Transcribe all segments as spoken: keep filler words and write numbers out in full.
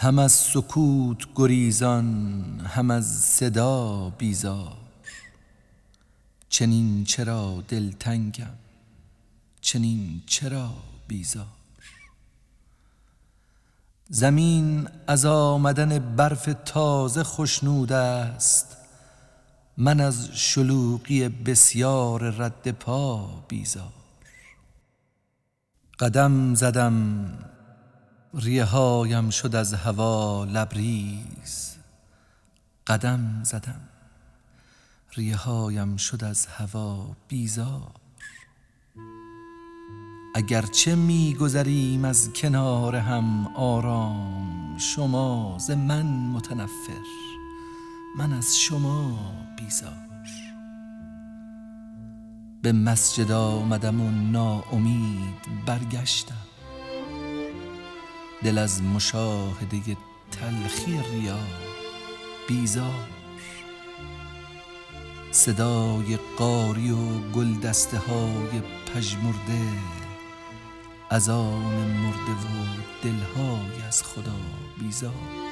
هم از سکوت گریزان، هم از صدا بیزار. چنین چرا دلتنگم، چنین چرا بیزار. زمین از آمدن برف تازه خوشنود است، من از شلوغی بسیار رد پا بیزار. قدم زدم ریه هایم شد از هوا لبریز، قدم زدم ریه هایم شد از هوا بیزار. اگرچه می گذریم از کنار هم آرام، شما ز من متنفر، من از شما بیزار. به مسجد آمدم و ناامید برگشتم، دل از مشاهده تلخی ریا بیزار. صدای قاری و گلدسته های پژمرده، از آن مرده و دلهای از خدا بیزار.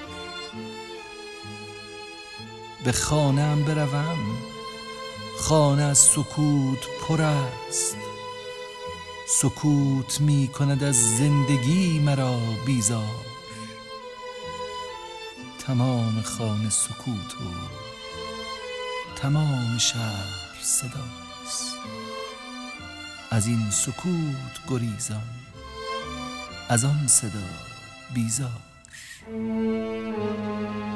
به خانه ام بروم، خانه از سکوت پر است، سکوت می کند از زندگی مرا بیزار. تمام خانه سکوت و تمام شهر صداست، از این سکوت گریزان، از آن صدا بیزار.